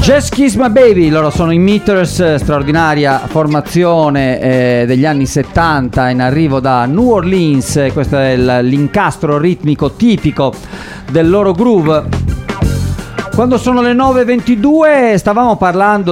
Just Kiss My Baby, loro sono i Meters, straordinaria formazione degli anni 70 in arrivo da New Orleans. Questo è l'incastro ritmico tipico del loro groove. Quando sono le 9:22 stavamo parlando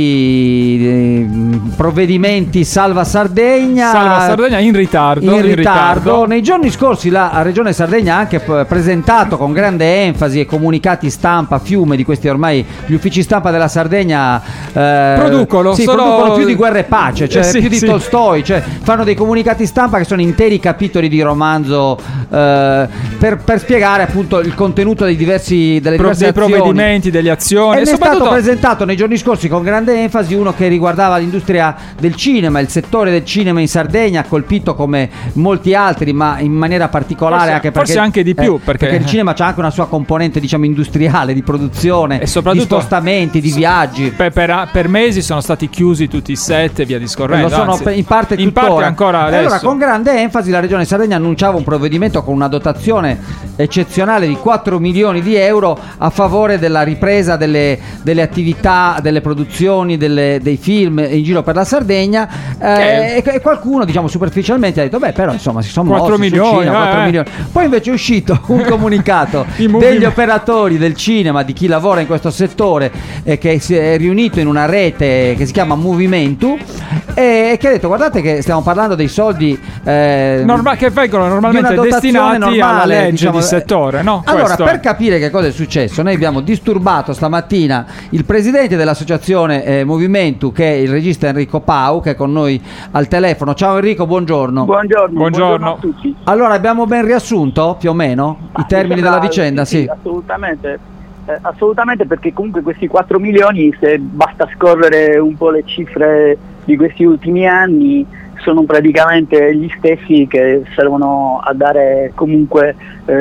di provvedimenti Salva Sardegna. Salva Sardegna in ritardo. Nei giorni scorsi la Regione Sardegna ha anche presentato con grande enfasi e comunicati stampa a fiume di questi, ormai gli uffici stampa della Sardegna producono più di Guerra e Pace, cioè più di Tolstoi, cioè fanno dei comunicati stampa che sono interi capitoli di romanzo per spiegare appunto il contenuto delle diverse azioni, delle azioni, e ne è stato presentato nei giorni scorsi con grande enfasi uno che riguardava l'industria del cinema, il settore del cinema in Sardegna, colpito come molti altri, ma in maniera particolare forse anche di più, perché il cinema c'ha anche una sua componente, diciamo, industriale, di produzione, e soprattutto di spostamenti, di viaggi. Per mesi sono stati chiusi tutti i set e via discorrendo. Lo sono in parte tuttora. Ancora adesso. Allora, con grande enfasi la Regione Sardegna annunciava un provvedimento con una dotazione eccezionale di 4 milioni di euro a favore della ripresa delle attività, delle produzioni, dei film in giro per la Sardegna, e qualcuno, diciamo, superficialmente ha detto però insomma si sono 4 mossi milioni, sul cinema, 4 milioni. Poi invece è uscito un comunicato degli operatori del cinema, di chi lavora in questo settore, che si è riunito in una rete che si chiama Movimentu, e che ha detto: guardate che stiamo parlando dei soldi che vengono normalmente destinati alla legge, diciamo, di settore, no? Allora, per capire che cosa è successo, noi abbiamo disturbato stamattina il presidente dell'associazione Movimentu, che è il regista Enrico Pau, che è con noi al telefono. Ciao Enrico, buongiorno. Buongiorno a tutti. Allora, abbiamo ben riassunto più o meno i termini della vicenda? Sì. Assolutamente, perché comunque questi 4 milioni, se basta scorrere un po' le cifre di questi ultimi anni, sono praticamente gli stessi che servono a dare comunque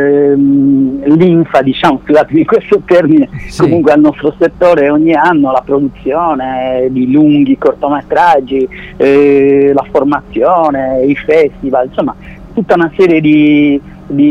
linfa, diciamo, scusatemi questo termine, comunque al nostro settore ogni anno, la produzione di lunghi cortometraggi, la formazione, i festival, insomma tutta una serie di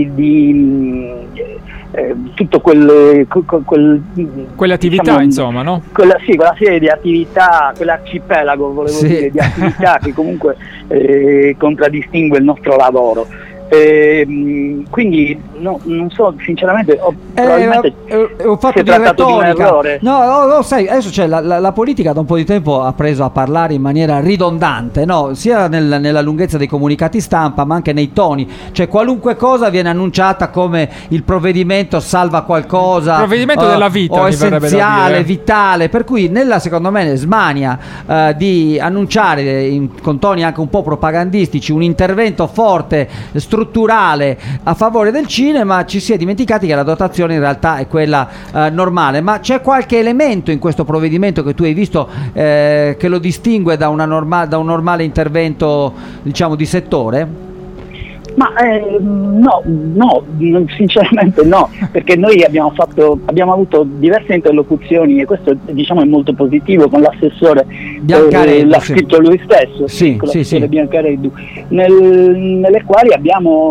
tutto quelle attività, diciamo, insomma, no? Quella serie di attività, quell'arcipelago, volevo dire, di attività che comunque contraddistingue il nostro lavoro. Quindi non so, sinceramente probabilmente ho fatto di retorica. No, sai, adesso c'è la politica da un po' di tempo ha preso a parlare in maniera ridondante, no? Sia nella lunghezza dei comunicati stampa, ma anche nei toni, cioè qualunque cosa viene annunciata come il provvedimento salva qualcosa, il provvedimento della vita, o essenziale, vitale, per cui secondo me smania di annunciare con toni anche un po' propagandistici un intervento forte, strutturale a favore del cinema. Ci si è dimenticati che la dotazione in realtà è quella normale. Ma c'è qualche elemento in questo provvedimento che tu hai visto che lo distingue da un normale intervento, diciamo, di settore? Ma no, sinceramente no, perché noi abbiamo avuto diverse interlocuzioni, e questo, diciamo, è molto positivo, con l'assessore Biancareddu, l'ha scritto lui stesso, con l'assessore Biancareddu, nelle quali abbiamo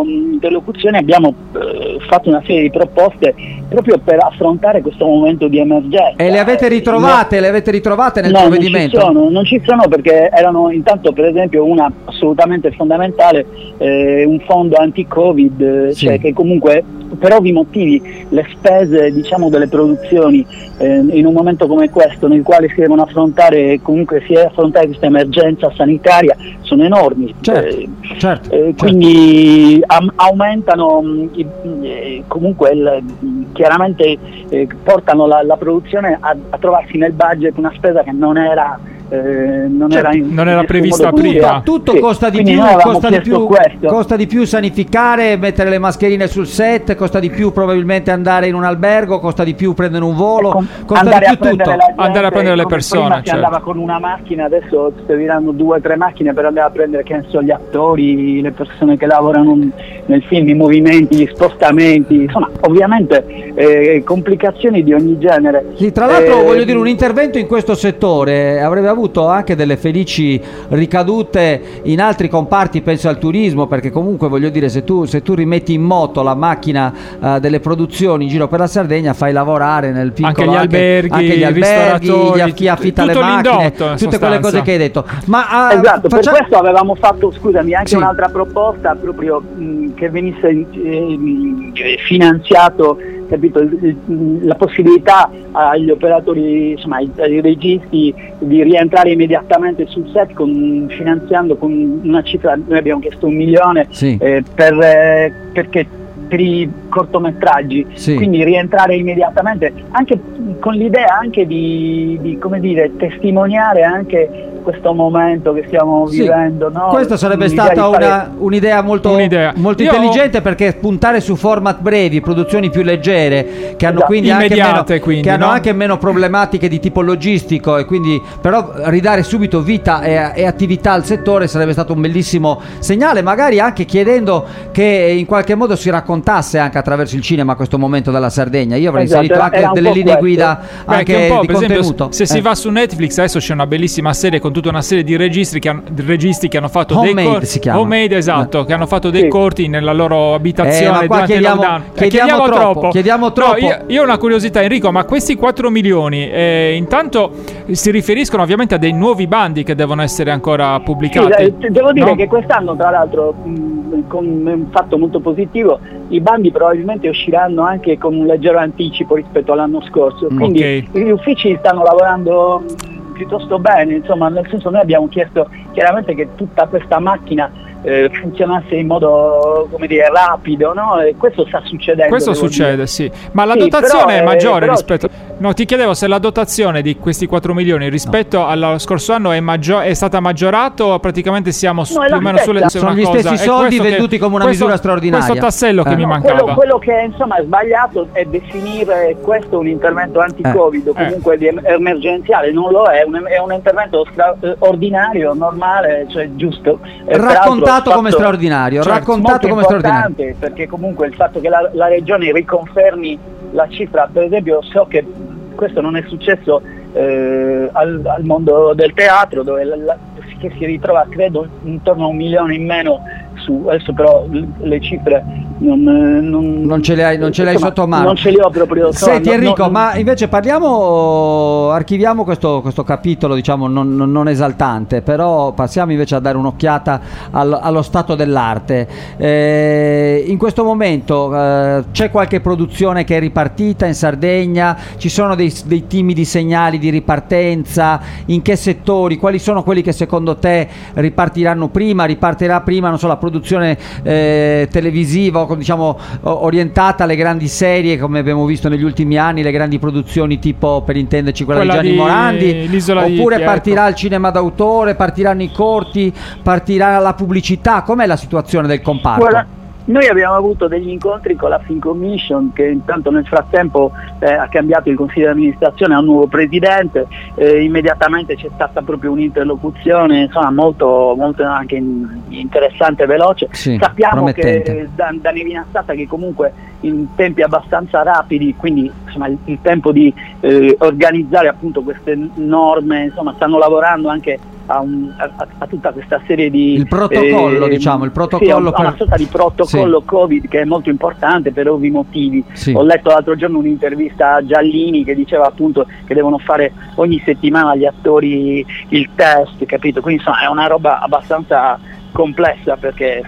fatto una serie di proposte proprio per affrontare questo momento di emergenza. E le avete ritrovate nel provvedimento? Non ci sono, perché erano, intanto, per esempio, una assolutamente fondamentale, un fondo anti-Covid, cioè che comunque per ovvi motivi le spese, diciamo, delle produzioni in un momento come questo, nel quale si devono affrontare questa emergenza sanitaria, sono enormi. Quindi aumentano comunque chiaramente portano la produzione a trovarsi nel budget una spesa che non era prevista prima. Tutto costa di più sanificare, mettere le mascherine sul set, costa di più probabilmente andare in un albergo, costa di più prendere un volo, costa di più tutto. Andare a prendere le persone. Prima si andava con una macchina, adesso serviranno 2 o 3 macchine per andare a prendere, che ne so, gli attori, le persone che lavorano nel film, i movimenti, gli spostamenti, insomma, ovviamente complicazioni di ogni genere. Sì, tra l'altro voglio dire, un intervento in questo settore avrebbe avuto anche delle felici ricadute in altri comparti, penso al turismo, perché comunque voglio dire, se tu rimetti in moto la macchina delle produzioni in giro per la Sardegna, fai lavorare nel piccolo anche gli alberghi, chi affitta le macchine, tutte quelle cose che hai detto. Ma esatto, per questo avevamo fatto, scusami, anche un'altra proposta proprio che venisse finanziato, capito, la possibilità agli operatori, insomma ai registi, di rientrare immediatamente sul set finanziando con una cifra. Noi abbiamo chiesto 1 milione perché per i cortometraggi, quindi rientrare immediatamente, anche con l'idea anche di come dire, testimoniare anche questo momento che stiamo vivendo, no? Questa sarebbe stata un'idea molto intelligente, perché puntare su format brevi, produzioni più leggere, che hanno quindi anche meno problematiche di tipo logistico, e quindi però ridare subito vita e attività al settore sarebbe stato un bellissimo segnale, magari anche chiedendo che in qualche modo si raccontasse anche attraverso il cinema questo momento della Sardegna. Io avrei inserito anche delle linee guida anche di contenuto. Esempio, se si va su Netflix adesso c'è una bellissima serie con tutta una serie di registi che hanno fatto Homemade, esatto, che hanno fatto dei corti nella loro abitazione durante il lockdown. Chiediamo troppo. No, io ho una curiosità, Enrico, ma questi 4 milioni intanto si riferiscono ovviamente a dei nuovi bandi che devono essere ancora pubblicati? Devo dire che quest'anno, tra l'altro, con un fatto molto positivo, i bandi probabilmente usciranno anche con un leggero anticipo rispetto all'anno scorso, quindi gli uffici stanno lavorando piuttosto bene, insomma, nel senso, noi abbiamo chiesto chiaramente che tutta questa macchina funzionasse in modo, come dire, rapido, no? E questo sta succedendo. Questo succede, sì. Ma la dotazione è maggiore rispetto... No, ti chiedevo se la dotazione di questi 4 milioni rispetto allo scorso anno è stata maggiorata, o praticamente siamo più o meno sulle... Sono gli stessi soldi venduti come una misura straordinaria. Questo tassello che mi mancava. Quello che insomma è sbagliato è definire questo un intervento anti-Covid o comunque emergenziale. Non lo è, è un intervento ordinario, normale, cioè giusto. Raccontato come straordinario, raccontato come straordinario, perché comunque il fatto che la regione riconfermi la cifra, per esempio, so che questo non è successo al mondo del teatro, dove che si ritrova credo intorno a 1 milione in meno adesso però le cifre non ce le hai sotto mano. Non ce le ho proprio. Senti Enrico, ma invece archiviamo questo capitolo, diciamo non esaltante, però passiamo invece a dare un'occhiata allo stato dell'arte. In questo momento c'è qualche produzione che è ripartita in Sardegna? Ci sono dei timidi segnali di ripartenza? In che settori? Quali sono quelli che secondo te ripartirà prima, non so, la produzione televisiva, diciamo orientata alle grandi serie, come abbiamo visto negli ultimi anni, le grandi produzioni tipo, per intenderci, quella di Gianni Morandi, oppure partirà il cinema d'autore, partiranno i corti, partirà la pubblicità? Com'è la situazione del comparto? Noi abbiamo avuto degli incontri con la Film Commission, che intanto nel frattempo ha cambiato il consiglio di amministrazione, ha un nuovo presidente, immediatamente c'è stata proprio un'interlocuzione, insomma, molto anche interessante e veloce. Sappiamo che da Nevina Stata, che comunque in tempi abbastanza rapidi, quindi insomma il tempo di organizzare appunto queste norme, insomma stanno lavorando anche a tutta questa serie di il protocollo, diciamo, una sorta di protocollo Covid, che è molto importante per ovvi motivi. Ho letto l'altro giorno un'intervista a Giallini che diceva appunto che devono fare ogni settimana gli attori il test, capito? Quindi insomma è una roba abbastanza complessa, perché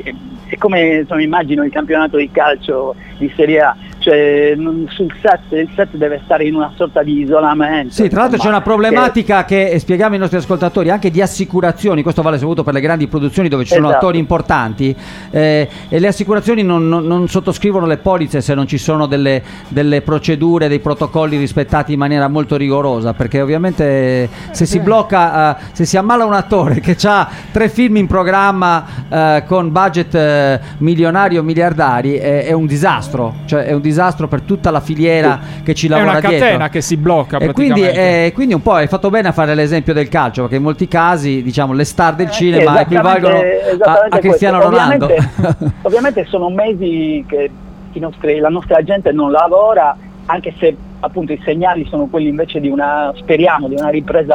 è come, insomma, immagino il campionato di calcio di Serie A, cioè sul set, il set deve stare in una sorta di isolamento. Sì, tra l'altro c'è una problematica che spieghiamo ai nostri ascoltatori, anche di assicurazioni. Questo vale soprattutto per le grandi produzioni dove ci sono attori importanti, e le assicurazioni non sottoscrivono le polizze se non ci sono delle procedure, dei protocolli rispettati in maniera molto rigorosa, perché ovviamente se si blocca, se si ammala un attore che ha 3 film in programma con budget milionari o miliardari, è un disastro, cioè è un disastro per tutta la filiera che ci lavora dietro. È una catena che si blocca praticamente. E quindi un po' hai fatto bene a fare l'esempio del calcio, perché in molti casi, diciamo, le star del cinema equivalgono a Cristiano Ronaldo. Ovviamente sono mesi che la nostra gente non lavora, anche se appunto i segnali sono quelli invece speriamo, di una ripresa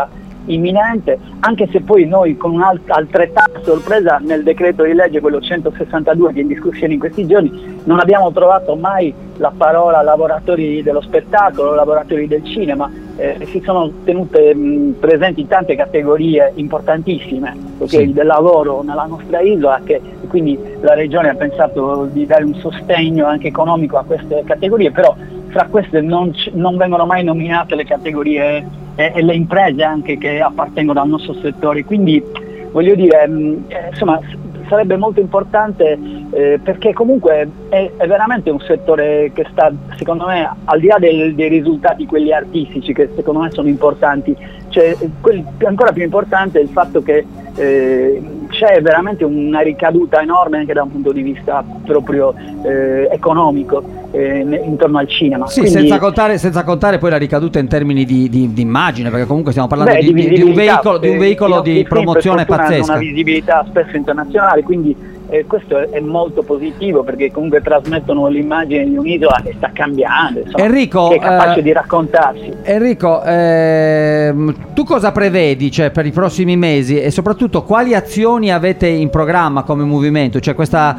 imminente, anche se poi noi con un'altrettanta sorpresa nel decreto di legge, quello 162 che è in discussione in questi giorni, non abbiamo trovato mai la parola lavoratori dello spettacolo, lavoratori del cinema. Si sono tenute presenti tante categorie importantissime del lavoro nella nostra isola, che quindi la Regione ha pensato di dare un sostegno anche economico a queste categorie, però fra queste non vengono mai nominate le categorie e le imprese anche che appartengono al nostro settore, quindi voglio dire, insomma, sarebbe molto importante perché comunque è veramente un settore che sta, secondo me, al di là dei risultati quelli artistici, che secondo me sono importanti, cioè, ancora più importante è il fatto che c'è veramente una ricaduta enorme anche da un punto di vista proprio economico intorno al cinema. Sì, quindi, senza contare poi la ricaduta in termini di immagine, perché comunque stiamo parlando di un veicolo di promozione pazzesca. Una visibilità spesso internazionale, quindi questo è molto positivo, perché comunque trasmettono l'immagine di un'isola che sta cambiando, insomma, Enrico, che è capace di raccontarsi. Enrico, tu cosa prevedi, cioè, per i prossimi mesi, e soprattutto quali azioni avete in programma come movimento? Cioè questa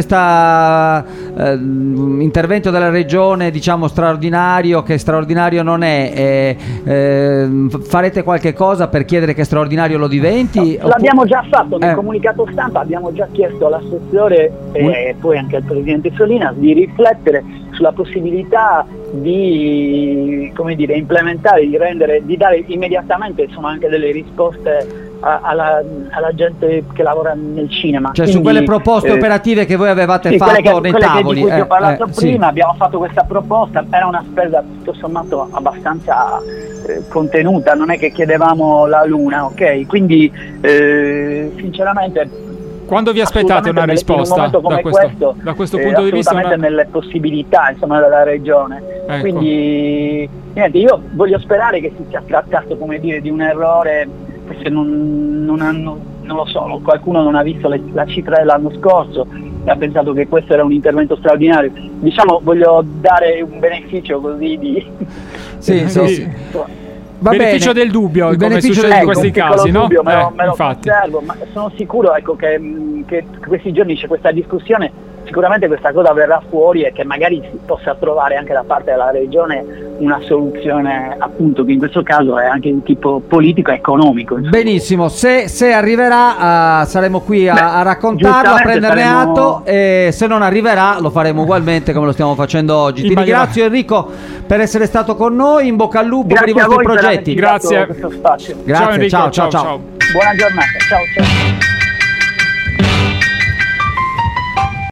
intervento della Regione, diciamo, straordinario, che straordinario non è, farete qualche cosa per chiedere che straordinario lo diventi? No, l'abbiamo già fatto nel comunicato stampa, abbiamo già chiesto all'assessore e poi anche al presidente Solinas di riflettere sulla possibilità di, come dire, implementare, di dare immediatamente, insomma, anche delle risposte alla gente che lavora nel cinema. Cioè, quindi, su quelle proposte operative che voi avevate fatto nei tavoli. Di cui ti ho parlato prima, sì. Abbiamo fatto questa proposta, era una spesa tutto sommato abbastanza contenuta, non è che chiedevamo la luna, ok? Quindi sinceramente, quando vi aspettate una risposta da questo punto di vista? Assolutamente nelle possibilità, insomma, della Regione. Ecco. Quindi niente, io voglio sperare che si sia trattato, come dire, di un errore, forse non lo so, qualcuno non ha visto la cifra dell'anno scorso e ha pensato che questo era un intervento straordinario. Diciamo, voglio dare un beneficio così di... Sì. Va beneficio bene. del dubbio, Il come succede in questi casi, no? Dubbio, me lo infatti. conservo, ma sono sicuro, ecco, che questi giorni c'è questa discussione, sicuramente questa cosa verrà fuori e che magari si possa trovare anche da parte della Regione una soluzione, appunto, che in questo caso è anche di tipo politico e economico, insomma. Benissimo, se arriverà saremo qui a raccontarlo, a prenderne atto, e se non arriverà lo faremo ugualmente come lo stiamo facendo oggi. Ti ringrazio, Enrico, per essere stato con noi, in bocca al lupo per i vostri progetti. Grazie. Questo spazio. Grazie, ciao Enrico, ciao. Buona giornata, ciao.